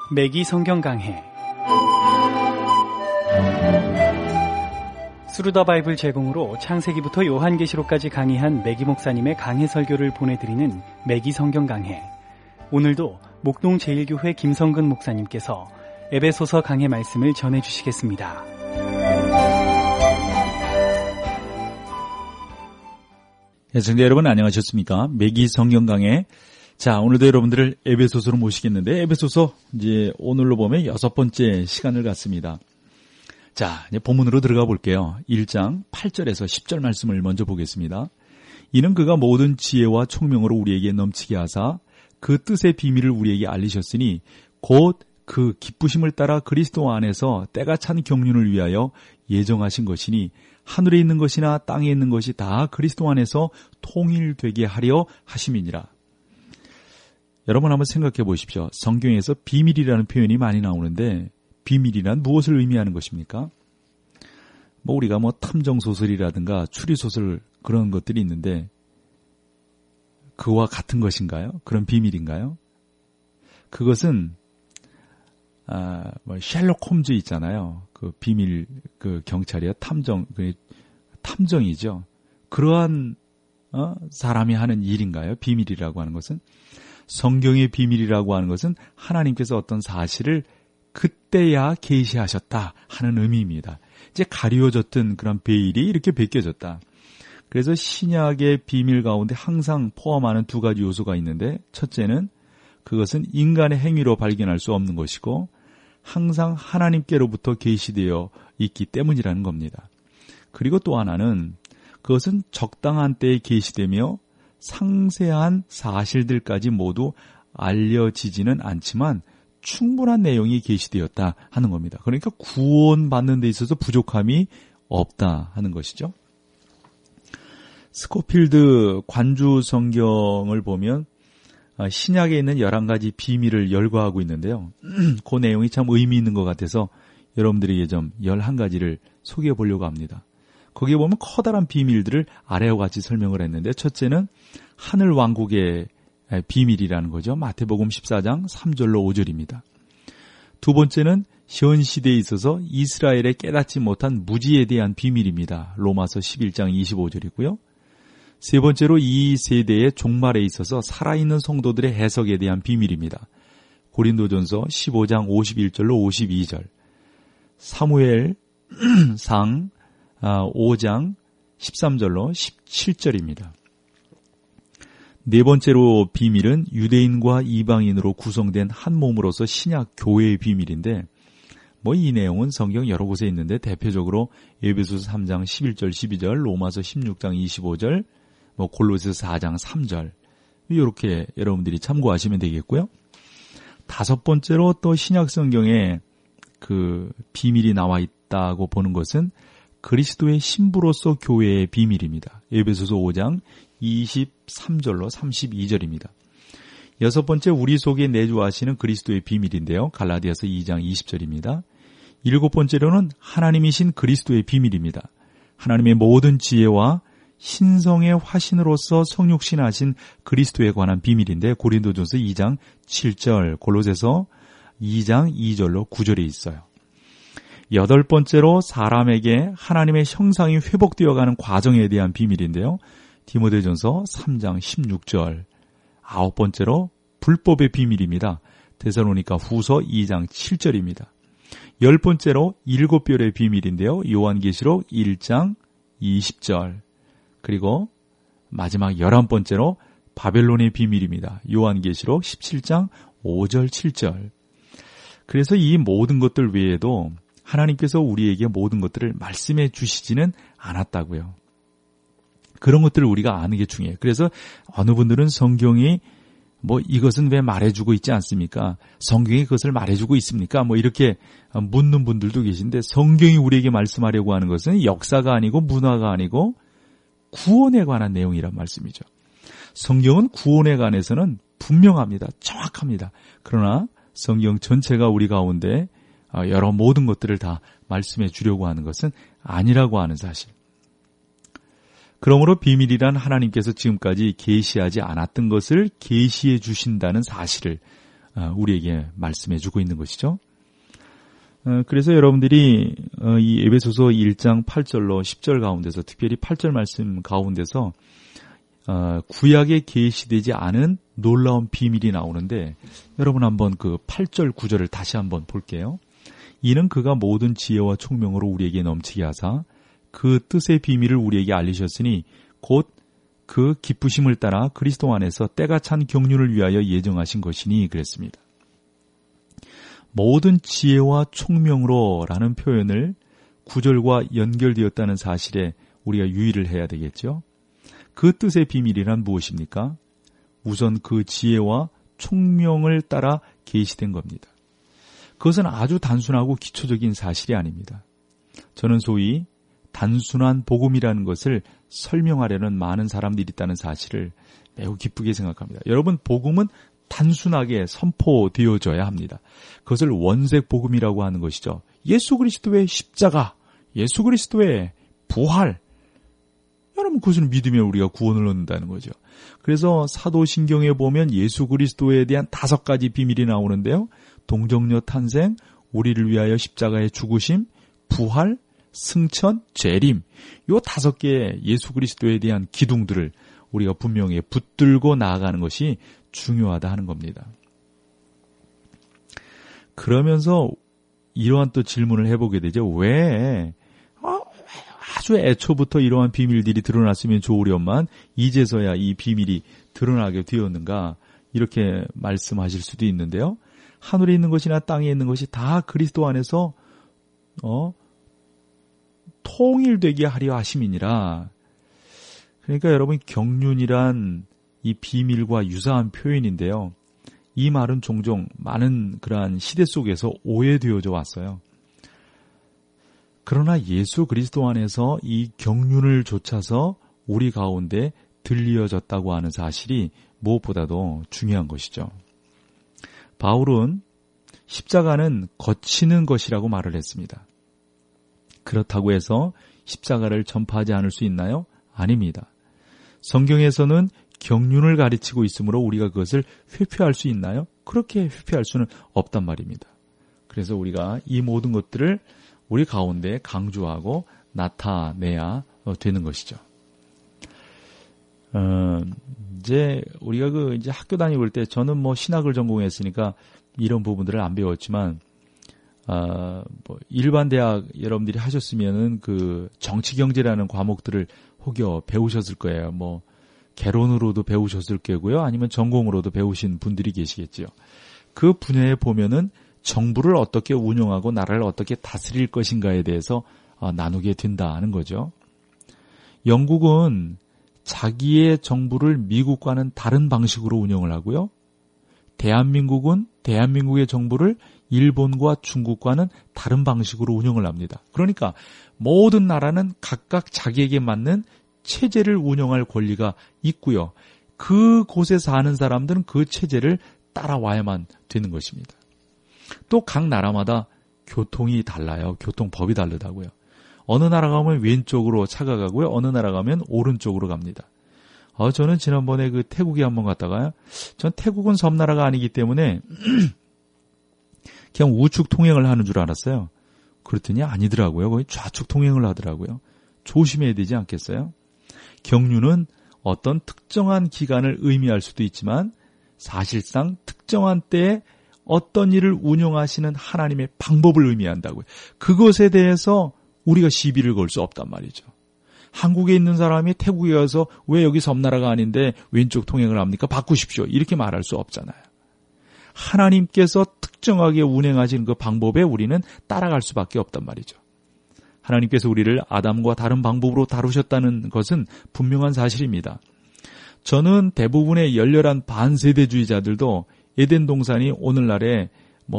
매기 성경 강해 스루더 바이블 제공으로 창세기부터 요한계시록까지 강의한 매기 목사님의 강해 설교를 보내드리는 매기 성경 강해. 오늘도 목동 제1교회 김성근 목사님께서 에베소서 강해 말씀을 전해주시겠습니다. 애청자 여러분 안녕하셨습니까? 매기 성경 강해. 자, 오늘도 여러분들을 에베소서로 모시겠는데, 에베소서 이제 오늘로 보면 6번째 시간을 갖습니다. 자, 이제 본문으로 들어가 볼게요. 1장 8절에서 10절 말씀을 먼저 보겠습니다. 이는 그가 모든 지혜와 총명으로 우리에게 넘치게 하사 그 뜻의 비밀을 우리에게 알리셨으니 곧 그 기쁘심을 따라 그리스도 안에서 때가 찬 경륜을 위하여 예정하신 것이니 하늘에 있는 것이나 땅에 있는 것이 다 그리스도 안에서 통일되게 하려 하심이니라. 여러분 한번 생각해 보십시오. 성경에서 비밀이라는 표현이 많이 나오는데 비밀이란 무엇을 의미하는 것입니까? 우리가 탐정소설이라든가 추리소설 그런 것들이 있는데 그와 같은 것인가요? 그런 비밀인가요? 그것은 셜록 홈즈 있잖아요. 그 비밀 경찰이야 탐정이죠. 그러한 사람이 하는 일인가요? 비밀이라고 하는 것은 성경의 비밀이라고 하는 것은 하나님께서 어떤 사실을 그때야 계시하셨다 하는 의미입니다. 이제 가리워졌던 그런 베일이 이렇게 벗겨졌다. 그래서 신약의 비밀 가운데 항상 포함하는 두 가지 요소가 있는데 첫째는 그것은 인간의 행위로 발견할 수 없는 것이고 항상 하나님께로부터 계시되어 있기 때문이라는 겁니다. 그리고 또 하나는 그것은 적당한 때에 계시되며 상세한 사실들까지 모두 알려지지는 않지만 충분한 내용이 계시되었다 하는 겁니다. 그러니까 구원받는 데 있어서 부족함이 없다 하는 것이죠. 스코필드 관주 성경을 보면 신약에 있는 11가지 비밀을 열거하고 있는데요. 그 내용이 참 의미 있는 것 같아서 여러분들에게 좀 11가지를 소개해 보려고 합니다. 거기에 보면 커다란 비밀들을 아래와 같이 설명을 했는데 첫째는 하늘 왕국의 비밀이라는 거죠. 마태복음 14장 3절로 5절입니다. 두 번째는 현 시대에 있어서 이스라엘의 깨닫지 못한 무지에 대한 비밀입니다. 로마서 11장 25절이고요. 세 번째로 이 세대의 종말에 있어서 살아있는 성도들의 해석에 대한 비밀입니다. 고린도전서 15장 51절로 52절, 사무엘상 5장 13절로 17절입니다. 네 번째로 비밀은 유대인과 이방인으로 구성된 한 몸으로서 신약 교회의 비밀인데 이 내용은 성경 여러 곳에 있는데 대표적으로 에베소서 3장 11절 12절, 로마서 16장 25절, 골로새서 4장 3절 이렇게 여러분들이 참고하시면 되겠고요. 다섯 번째로 또 신약 성경에 그 비밀이 나와 있다고 보는 것은 그리스도의 신부로서 교회의 비밀입니다. 에베소서 5장 23절로 32절입니다. 여섯 번째 우리 속에 내주하시는 그리스도의 비밀인데요. 갈라디아서 2장 20절입니다. 일곱 번째로는 하나님이신 그리스도의 비밀입니다. 하나님의 모든 지혜와 신성의 화신으로서 성육신하신 그리스도에 관한 비밀인데 고린도전서 2장 7절, 골로새서 2장 2절로 9절에 있어요. 여덟 번째로 사람에게 하나님의 형상이 회복되어가는 과정에 대한 비밀인데요. 디모데전서 3장 16절. 아홉 번째로 불법의 비밀입니다. 데살로니가 후서 2장 7절입니다. 열 번째로 일곱 별의 비밀인데요. 요한계시록 1장 20절. 그리고 마지막 11번째로 바벨론의 비밀입니다. 요한계시록 17장 5절 7절. 그래서 이 모든 것들 외에도 하나님께서 우리에게 모든 것들을 말씀해 주시지는 않았다고요. 그런 것들을 우리가 아는 게 중요해요. 그래서 어느 분들은 성경이 이것은 왜 말해주고 있지 않습니까? 성경이 그것을 말해주고 있습니까? 이렇게 묻는 분들도 계신데 성경이 우리에게 말씀하려고 하는 것은 역사가 아니고 문화가 아니고 구원에 관한 내용이란 말씀이죠. 성경은 구원에 관해서는 분명합니다. 정확합니다. 그러나 성경 전체가 우리 가운데 여러 모든 것들을 다 말씀해 주려고 하는 것은 아니라고 하는 사실. 그러므로 비밀이란 하나님께서 지금까지 계시하지 않았던 것을 계시해 주신다는 사실을 우리에게 말씀해 주고 있는 것이죠. 그래서 여러분들이 이 에베소서 1장 8절로 10절 가운데서, 특별히 8절 말씀 가운데서 구약에 계시되지 않은 놀라운 비밀이 나오는데, 여러분 한번 그 8절 9절을 다시 한번 볼게요. 이는 그가 모든 지혜와 총명으로 우리에게 넘치게 하사 그 뜻의 비밀을 우리에게 알리셨으니 곧 그 기쁘심을 따라 그리스도 안에서 때가 찬 경륜을 위하여 예정하신 것이니 그랬습니다. 모든 지혜와 총명으로 라는 표현을 9절과 연결되었다는 사실에 우리가 유의를 해야 되겠죠. 그 뜻의 비밀이란 무엇입니까? 우선 그 지혜와 총명을 따라 계시된 겁니다. 그것은 아주 단순하고 기초적인 사실이 아닙니다. 저는 소위 단순한 복음이라는 것을 설명하려는 많은 사람들이 있다는 사실을 매우 기쁘게 생각합니다. 여러분, 복음은 단순하게 선포되어져야 합니다. 그것을 원색 복음이라고 하는 것이죠. 예수 그리스도의 십자가, 예수 그리스도의 부활, 여러분 그것을 믿으면 우리가 구원을 얻는다는 거죠. 그래서 사도신경에 보면 예수 그리스도에 대한 5가지 비밀이 나오는데요. 동정녀 탄생, 우리를 위하여 십자가의 죽으심, 부활, 승천, 재림, 이 5개의 예수 그리스도에 대한 기둥들을 우리가 분명히 붙들고 나아가는 것이 중요하다 하는 겁니다. 그러면서 이러한 또 질문을 해보게 되죠. 왜 아주 애초부터 이러한 비밀들이 드러났으면 좋으련만 이제서야 이 비밀이 드러나게 되었는가, 이렇게 말씀하실 수도 있는데요. 하늘에 있는 것이나 땅에 있는 것이 다 그리스도 안에서 통일되게 하려 하심이니라. 그러니까 여러분, 경륜이란 이 비밀과 유사한 표현인데요. 이 말은 종종 많은 그러한 시대 속에서 오해되어져 왔어요. 그러나 예수 그리스도 안에서 이 경륜을 좇아서 우리 가운데 들려졌다고 하는 사실이 무엇보다도 중요한 것이죠. 바울은 십자가는 거치는 것이라고 말을 했습니다. 그렇다고 해서 십자가를 전파하지 않을 수 있나요? 아닙니다. 성경에서는 경륜을 가르치고 있으므로 우리가 그것을 회피할 수 있나요? 그렇게 회피할 수는 없단 말입니다. 그래서 우리가 이 모든 것들을 우리 가운데 강조하고 나타내야 되는 것이죠. 이제 우리가 이제 학교 다니고 때, 저는 신학을 전공했으니까 이런 부분들을 안 배웠지만, 일반 대학 여러분들이 하셨으면은 그 정치경제라는 과목들을 혹여 배우셨을 거예요. 개론으로도 배우셨을 거고요. 아니면 전공으로도 배우신 분들이 계시겠죠. 그 분야에 보면은 정부를 어떻게 운영하고 나라를 어떻게 다스릴 것인가에 대해서 나누게 된다는 거죠. 영국은 자기의 정부를 미국과는 다른 방식으로 운영을 하고요. 대한민국은 대한민국의 정부를 일본과 중국과는 다른 방식으로 운영을 합니다. 그러니까 모든 나라는 각각 자기에게 맞는 체제를 운영할 권리가 있고요. 그곳에 사는 사람들은 그 체제를 따라와야만 되는 것입니다. 또 각 나라마다 교통이 달라요. 교통법이 다르다고요. 어느 나라 가면 왼쪽으로 차가 가고요. 어느 나라 가면 오른쪽으로 갑니다. 저는 지난번에 그 태국에 한번 갔다가요. 전 태국은 섬나라가 아니기 때문에 그냥 우측 통행을 하는 줄 알았어요. 그랬더니 아니더라고요. 거의 좌측 통행을 하더라고요. 조심해야 되지 않겠어요? 경륜은 어떤 특정한 기간을 의미할 수도 있지만 사실상 특정한 때에 어떤 일을 운영하시는 하나님의 방법을 의미한다고요. 그것에 대해서 우리가 시비를 걸 수 없단 말이죠. 한국에 있는 사람이 태국에 가서 왜 여기 섬나라가 아닌데 왼쪽 통행을 합니까? 바꾸십시오. 이렇게 말할 수 없잖아요. 하나님께서 특정하게 운행하시는 그 방법에 우리는 따라갈 수밖에 없단 말이죠. 하나님께서 우리를 아담과 다른 방법으로 다루셨다는 것은 분명한 사실입니다. 저는 대부분의 열렬한 반세대주의자들도 에덴 동산이 오늘날에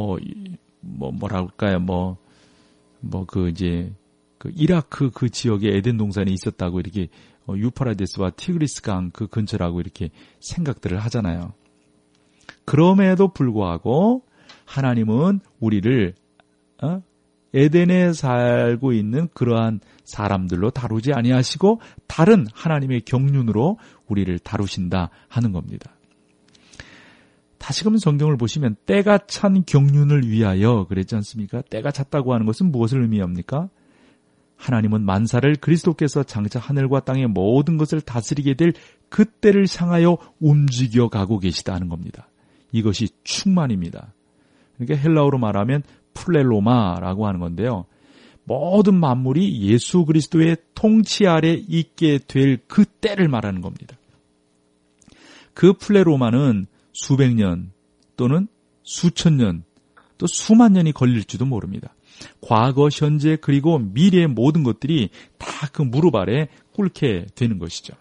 이라크 그 지역에 에덴 동산이 있었다고 이렇게 유프라데스와 티그리스 강 그 근처라고 이렇게 생각들을 하잖아요. 그럼에도 불구하고 하나님은 우리를 에덴에 살고 있는 그러한 사람들로 다루지 아니하시고 다른 하나님의 경륜으로 우리를 다루신다 하는 겁니다. 다시금 성경을 보시면 때가 찬 경륜을 위하여 그랬지 않습니까? 때가 찼다고 하는 것은 무엇을 의미합니까? 하나님은 만사를 그리스도께서 장차 하늘과 땅의 모든 것을 다스리게 될 그때를 향하여 움직여가고 계시다는 겁니다. 이것이 충만입니다. 그러니까 헬라어로 말하면 플레로마라고 하는 건데요. 모든 만물이 예수 그리스도의 통치 아래 있게 될 그때를 말하는 겁니다. 그 플레로마는 수백 년 또는 수천 년 또 수만 년이 걸릴지도 모릅니다. 과거, 현재 그리고 미래의 모든 것들이 다 그 무릎 아래 꿇게 되는 것이죠.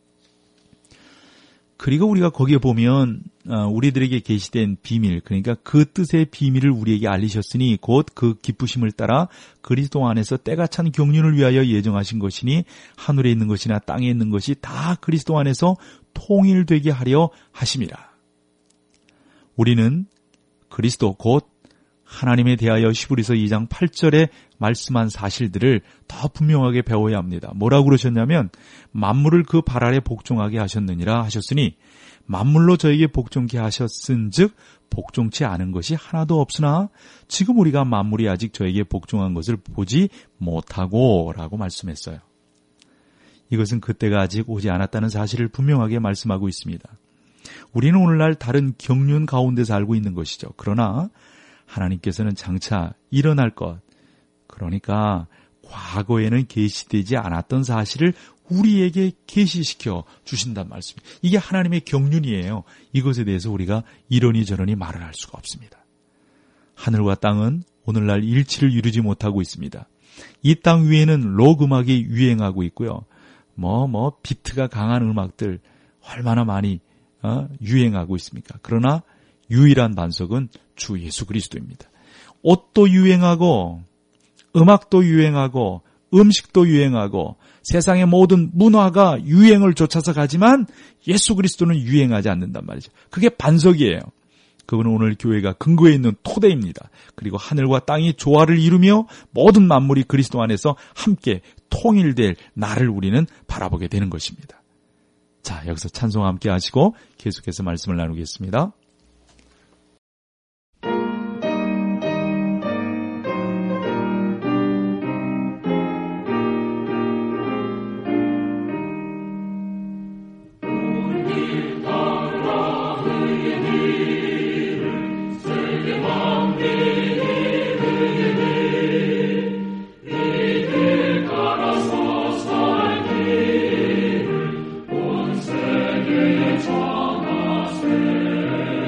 그리고 우리가 거기에 보면 우리들에게 계시된 비밀, 그러니까 그 뜻의 비밀을 우리에게 알리셨으니 곧 그 기쁘심을 따라 그리스도 안에서 때가 찬 경륜을 위하여 예정하신 것이니 하늘에 있는 것이나 땅에 있는 것이 다 그리스도 안에서 통일되게 하려 하심이라. 우리는 그리스도 곧 하나님에 대하여 히브리서 2장 8절에 말씀한 사실들을 더 분명하게 배워야 합니다. 뭐라고 그러셨냐면 만물을 그 발 아래 복종하게 하셨느니라 하셨으니 만물로 저에게 복종케 하셨은즉 복종치 않은 것이 하나도 없으나 지금 우리가 만물이 아직 저에게 복종한 것을 보지 못하고 라고 말씀했어요. 이것은 그때가 아직 오지 않았다는 사실을 분명하게 말씀하고 있습니다. 우리는 오늘날 다른 경륜 가운데 살고 있는 것이죠. 그러나 하나님께서는 장차 일어날 것, 그러니까 과거에는 계시되지 않았던 사실을 우리에게 계시시켜 주신단 말씀입니다. 이게 하나님의 경륜이에요. 이것에 대해서 우리가 이러니 저러니 말을 할 수가 없습니다. 하늘과 땅은 오늘날 일치를 이루지 못하고 있습니다. 이 땅 위에는 록 음악이 유행하고 있고요. 비트가 강한 음악들 얼마나 많이 유행하고 있습니까? 그러나 유일한 반석은 주 예수 그리스도입니다. 옷도 유행하고 음악도 유행하고 음식도 유행하고 세상의 모든 문화가 유행을 쫓아서 가지만 예수 그리스도는 유행하지 않는단 말이죠. 그게 반석이에요. 그건 오늘 교회가 근거에 있는 토대입니다. 그리고 하늘과 땅이 조화를 이루며 모든 만물이 그리스도 안에서 함께 통일될 날을 우리는 바라보게 되는 것입니다. 자, 여기서 찬송 함께 하시고 계속해서 말씀을 나누겠습니다. 전하세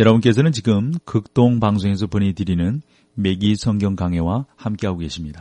여러분께서는 지금 극동 방송에서 보내드리는 매기 성경 강해와 함께하고 계십니다.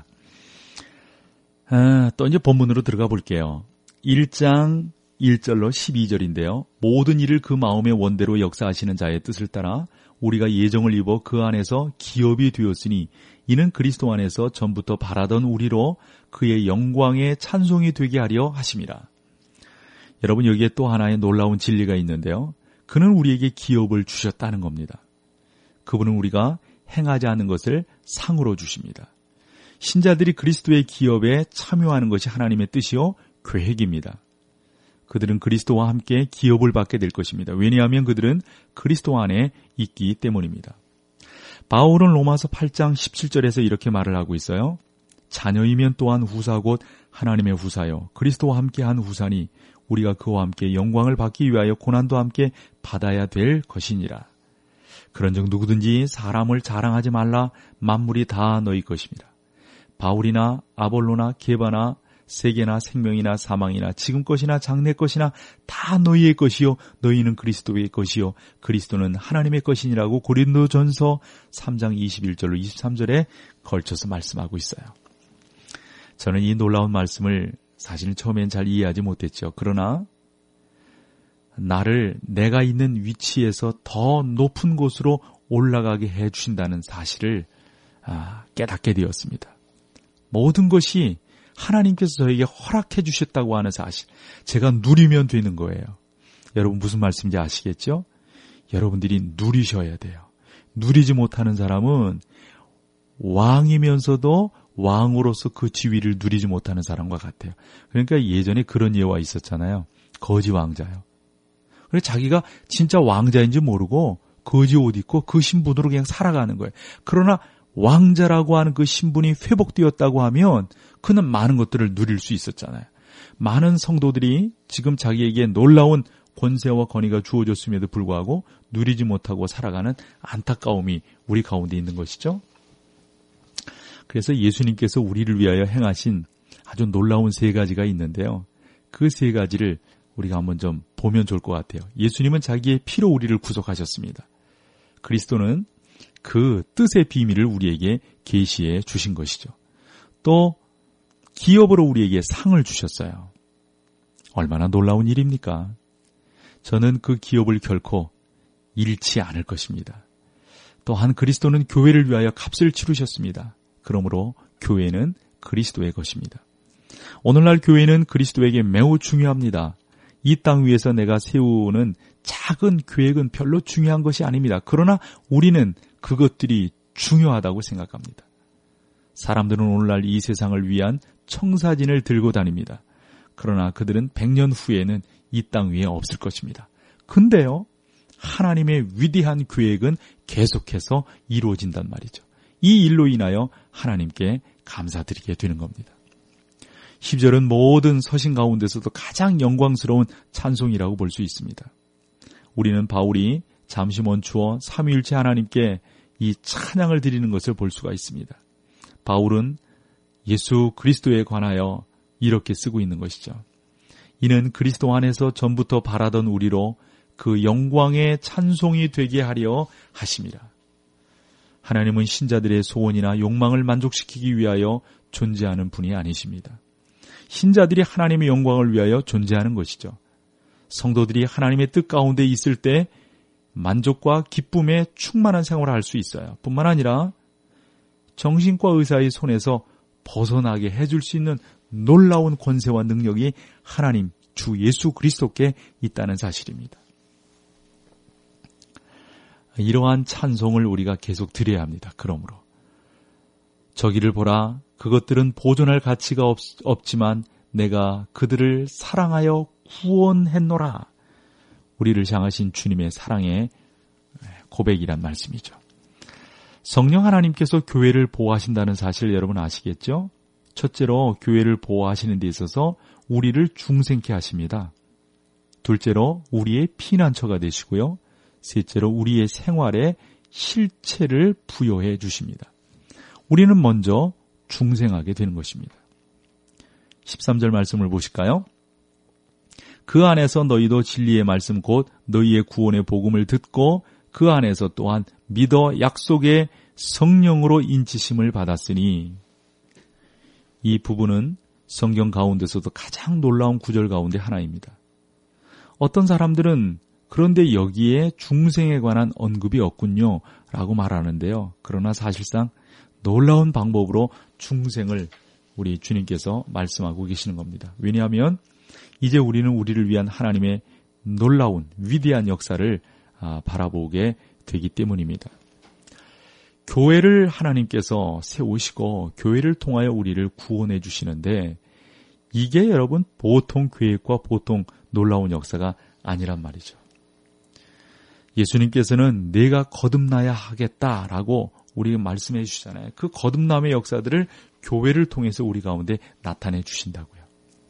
또 이제 본문으로 들어가 볼게요. 1장 1절로 12절인데요. 모든 일을 그 마음의 원대로 역사하시는 자의 뜻을 따라 우리가 예정을 입어 그 안에서 기업이 되었으니 이는 그리스도 안에서 전부터 바라던 우리로 그의 영광의 찬송이 되게 하려 하심이라. 여러분, 여기에 또 하나의 놀라운 진리가 있는데요. 그는 우리에게 기업을 주셨다는 겁니다. 그분은 우리가 행하지 않은 것을 상으로 주십니다. 신자들이 그리스도의 기업에 참여하는 것이 하나님의 뜻이요 계획입니다. 그들은 그리스도와 함께 기업을 받게 될 것입니다. 왜냐하면 그들은 그리스도 안에 있기 때문입니다. 바울은 로마서 8장 17절에서 이렇게 말을 하고 있어요. 자녀이면 또한 후사 곧 하나님의 후사요 그리스도와 함께한 후사니 우리가 그와 함께 영광을 받기 위하여 고난도 함께 받아야 될 것이니라. 그런즉 누구든지 사람을 자랑하지 말라. 만물이 다 너희 것입니다. 바울이나 아볼로나 게바나 세계나 생명이나 사망이나 지금 것이나 장래 것이나 다 너희의 것이요 너희는 그리스도의 것이요 그리스도는 하나님의 것이니라고 고린도전서 3장 21절로 23절에 걸쳐서 말씀하고 있어요. 저는 이 놀라운 말씀을 사실 처음엔 잘 이해하지 못했죠. 그러나 나를 내가 있는 위치에서 더 높은 곳으로 올라가게 해주신다는 사실을 깨닫게 되었습니다. 모든 것이 하나님께서 저에게 허락해 주셨다고 하는 사실, 제가 누리면 되는 거예요. 여러분 무슨 말씀인지 아시겠죠? 여러분들이 누리셔야 돼요. 누리지 못하는 사람은 왕이면서도 왕으로서 그 지위를 누리지 못하는 사람과 같아요. 그러니까 예전에 그런 예화 있었잖아요. 거지 왕자요. 그래서 자기가 진짜 왕자인지 모르고 거지 옷 입고 그 신분으로 그냥 살아가는 거예요. 그러나 왕자라고 하는 그 신분이 회복되었다고 하면 그는 많은 것들을 누릴 수 있었잖아요. 많은 성도들이 지금 자기에게 놀라운 권세와 권위가 주어졌음에도 불구하고 누리지 못하고 살아가는 안타까움이 우리 가운데 있는 것이죠. 그래서 예수님께서 우리를 위하여 행하신 아주 놀라운 세 가지가 있는데요. 그 세 가지를 우리가 한번 좀 보면 좋을 것 같아요. 예수님은 자기의 피로 우리를 구속하셨습니다. 그리스도는 그 뜻의 비밀을 우리에게 계시해 주신 것이죠. 또 기업으로 우리에게 상을 주셨어요. 얼마나 놀라운 일입니까? 저는 그 기업을 결코 잃지 않을 것입니다. 또한 그리스도는 교회를 위하여 값을 치르셨습니다. 그러므로 교회는 그리스도의 것입니다. 오늘날 교회는 그리스도에게 매우 중요합니다. 이 땅 위에서 내가 세우는 작은 계획은 별로 중요한 것이 아닙니다. 그러나 우리는 그것들이 중요하다고 생각합니다. 사람들은 오늘날 이 세상을 위한 청사진을 들고 다닙니다. 그러나 그들은 100년 후에는 이 땅 위에 없을 것입니다. 근데요, 하나님의 위대한 계획은 계속해서 이루어진단 말이죠. 이 일로 인하여 하나님께 감사드리게 되는 겁니다. 10절은 모든 서신 가운데서도 가장 영광스러운 찬송이라고 볼 수 있습니다. 우리는 바울이 잠시 멈추어 삼위일체 하나님께 이 찬양을 드리는 것을 볼 수가 있습니다. 바울은 예수 그리스도에 관하여 이렇게 쓰고 있는 것이죠. 이는 그리스도 안에서 전부터 바라던 우리로 그 영광의 찬송이 되게 하려 하심이라. 하나님은 신자들의 소원이나 욕망을 만족시키기 위하여 존재하는 분이 아니십니다. 신자들이 하나님의 영광을 위하여 존재하는 것이죠. 성도들이 하나님의 뜻 가운데 있을 때 만족과 기쁨에 충만한 생활을 할 수 있어요. 뿐만 아니라 정신과 의사의 손에서 벗어나게 해줄 수 있는 놀라운 권세와 능력이 하나님 주 예수 그리스도께 있다는 사실입니다. 이러한 찬송을 우리가 계속 드려야 합니다. 그러므로 저기를 보라, 그것들은 보존할 가치가 없지만 내가 그들을 사랑하여 구원했노라. 우리를 향하신 주님의 사랑의 고백이란 말씀이죠. 성령 하나님께서 교회를 보호하신다는 사실 여러분 아시겠죠? 첫째로 교회를 보호하시는 데 있어서 우리를 중생케 하십니다. 둘째로 우리의 피난처가 되시고요. 셋째로 우리의 생활에 실체를 부여해 주십니다. 우리는 먼저 중생하게 되는 것입니다. 13절 말씀을 보실까요? 그 안에서 너희도 진리의 말씀 곧 너희의 구원의 복음을 듣고 그 안에서 또한 믿어 약속의 성령으로 인치심을 받았으니, 이 부분은 성경 가운데서도 가장 놀라운 구절 가운데 하나입니다. 어떤 사람들은 그런데 여기에 중생에 관한 언급이 없군요 라고 말하는데요. 그러나 사실상 놀라운 방법으로 중생을 우리 주님께서 말씀하고 계시는 겁니다. 왜냐하면 이제 우리는 우리를 위한 하나님의 놀라운 위대한 역사를 바라보게 되기 때문입니다. 교회를 하나님께서 세우시고 교회를 통하여 우리를 구원해 주시는데, 이게 여러분 보통 계획과 보통 놀라운 역사가 아니란 말이죠. 예수님께서는 내가 거듭나야 하겠다라고 우리가 말씀해 주시잖아요. 그 거듭남의 역사들을 교회를 통해서 우리 가운데 나타내 주신다고요.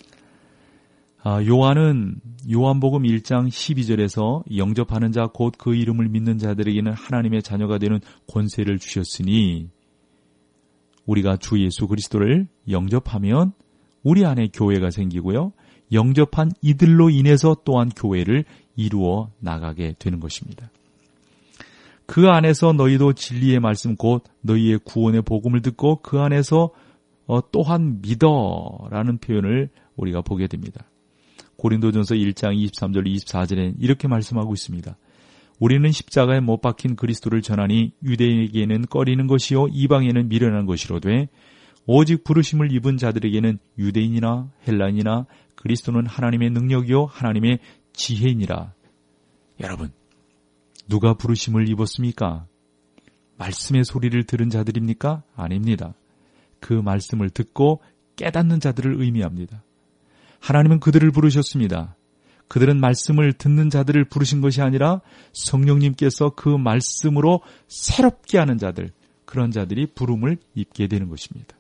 요한은 요한복음 1장 12절에서 영접하는 자 곧 그 이름을 믿는 자들에게는 하나님의 자녀가 되는 권세를 주셨으니, 우리가 주 예수 그리스도를 영접하면 우리 안에 교회가 생기고요. 영접한 이들로 인해서 또한 교회를 이루어 나가게 되는 것입니다. 그 안에서 너희도 진리의 말씀 곧 너희의 구원의 복음을 듣고 그 안에서 또한 믿어라는 표현을 우리가 보게 됩니다. 고린도전서 1장 23절 24절에 이렇게 말씀하고 있습니다. 우리는 십자가에 못 박힌 그리스도를 전하니 유대인에게는 꺼리는 것이요 이방에는 미련한 것이로되 오직 부르심을 입은 자들에게는 유대인이나 헬라인이나 그리스도는 하나님의 능력이요 하나님의 지혜이니라. 여러분, 누가 부르심을 입었습니까? 말씀의 소리를 들은 자들입니까? 아닙니다. 그 말씀을 듣고 깨닫는 자들을 의미합니다. 하나님은 그들을 부르셨습니다. 그들은 말씀을 듣는 자들을 부르신 것이 아니라 성령님께서 그 말씀으로 새롭게 하는 자들, 그런 자들이 부름을 입게 되는 것입니다.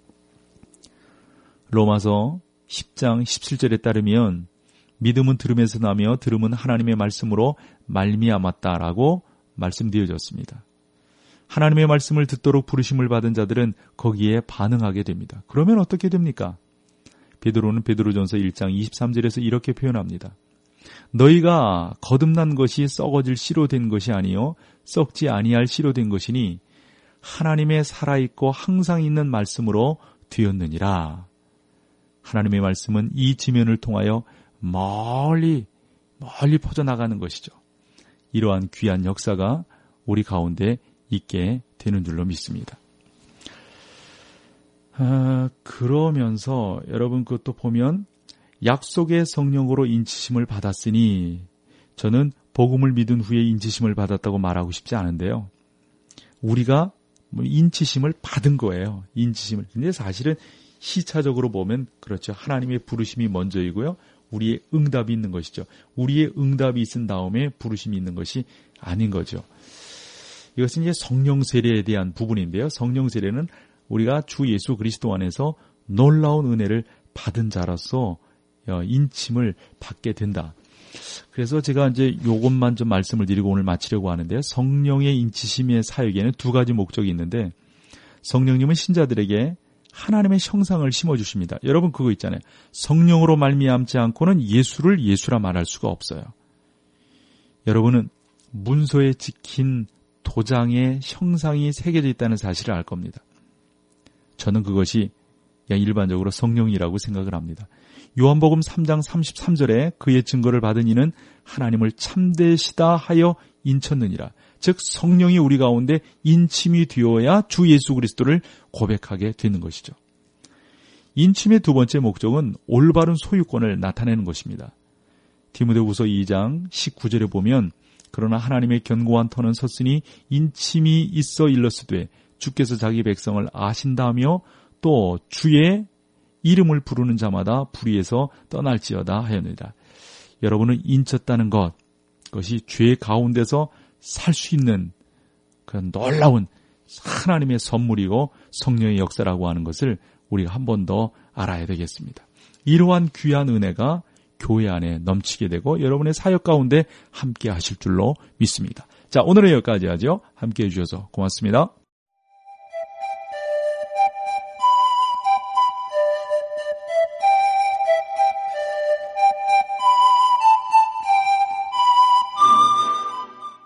로마서 10장 17절에 따르면 믿음은 들음에서 나며 들음은 하나님의 말씀으로 말미암았다라고 말씀되어졌습니다. 하나님의 말씀을 듣도록 부르심을 받은 자들은 거기에 반응하게 됩니다. 그러면 어떻게 됩니까? 베드로는 베드로전서 1장 23절에서 이렇게 표현합니다. 너희가 거듭난 것이 썩어질 씨로 된 것이 아니요 썩지 아니할 씨로 된 것이니 하나님의 살아있고 항상 있는 말씀으로 되었느니라. 하나님의 말씀은 이 지면을 통하여 멀리 퍼져나가는 것이죠. 이러한 귀한 역사가 우리 가운데 있게 되는 줄로 믿습니다. 그러면서 여러분 그것도 보면 약속의 성령으로 인치심을 받았으니, 저는 복음을 믿은 후에 인치심을 받았다고 말하고 싶지 않은데요. 우리가 인치심을 받은 거예요. 인치심을. 근데 사실은 시차적으로 보면 그렇죠. 하나님의 부르심이 먼저이고요. 우리의 응답이 있는 것이죠. 우리의 응답이 있은 다음에 부르심이 있는 것이 아닌 거죠. 이것은 이제 성령 세례에 대한 부분인데요. 성령 세례는 우리가 주 예수 그리스도 안에서 놀라운 은혜를 받은 자로서 인침을 받게 된다. 그래서 제가 이제 이것만 좀 말씀을 드리고 오늘 마치려고 하는데요. 성령의 인치심의 사역에는 두 가지 목적이 있는데, 성령님은 신자들에게 하나님의 형상을 심어주십니다. 여러분 그거 있잖아요. 성령으로 말미암지 않고는 예수를 예수라 말할 수가 없어요. 여러분은 문서에 찍힌 도장의 형상이 새겨져 있다는 사실을 알 겁니다. 저는 그것이 그냥 일반적으로 성령이라고 생각을 합니다. 요한복음 3장 33절에 그의 증거를 받은 이는 하나님을 참되시다 하여 인쳤느니라. 즉 성령이 우리 가운데 인침이 되어야 주 예수 그리스도를 고백하게 되는 것이죠. 인침의 두 번째 목적은 올바른 소유권을 나타내는 것입니다. 디모데후서 2장 19절에 보면 그러나 하나님의 견고한 터는 섰으니 인침이 있어 일렀으되 주께서 자기 백성을 아신다며 또 주의 이름을 부르는 자마다 불의에서 떠날지어다 하였느니라. 여러분은 인쳤다는 것, 그것이 죄 가운데서 살 수 있는 그런 놀라운 하나님의 선물이고 성령의 역사라고 하는 것을 우리가 한 번 더 알아야 되겠습니다. 이러한 귀한 은혜가 교회 안에 넘치게 되고 여러분의 사역 가운데 함께 하실 줄로 믿습니다. 자, 오늘은 여기까지 하죠. 함께 해주셔서 고맙습니다.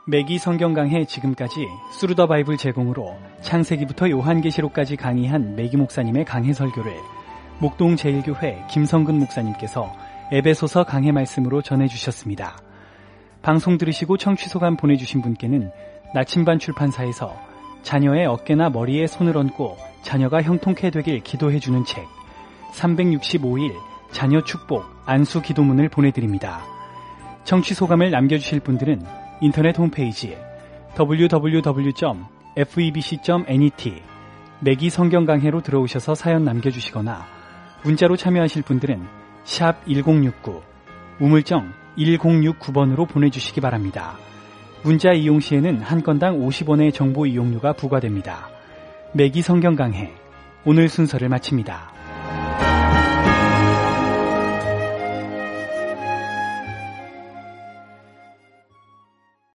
매기 성경 강해 지금까지 스루 더 바이블 제공으로 창세기부터 요한계시록까지 강의한 매기 목사님의 강해 설교를 목동 제1교회 김성근 목사님께서 에베소서 강해 말씀으로 전해주셨습니다. 방송 들으시고 청취 소감 보내주신 분께는 나침반 출판사에서 자녀의 어깨나 머리에 손을 얹고 자녀가 형통케 되길 기도해주는 책 365일 자녀 축복 안수 기도문을 보내드립니다. 청취 소감을 남겨주실 분들은 인터넷 홈페이지 www.febc.net 매기 성경 강해로 들어오셔서 사연 남겨주시거나 문자로 참여하실 분들은 샵 1069 우물정 1069번으로 보내주시기 바랍니다. 문자 이용 시에는 한 건당 50원의 정보 이용료가 부과됩니다. 매기 성경 강해 오늘 순서를 마칩니다.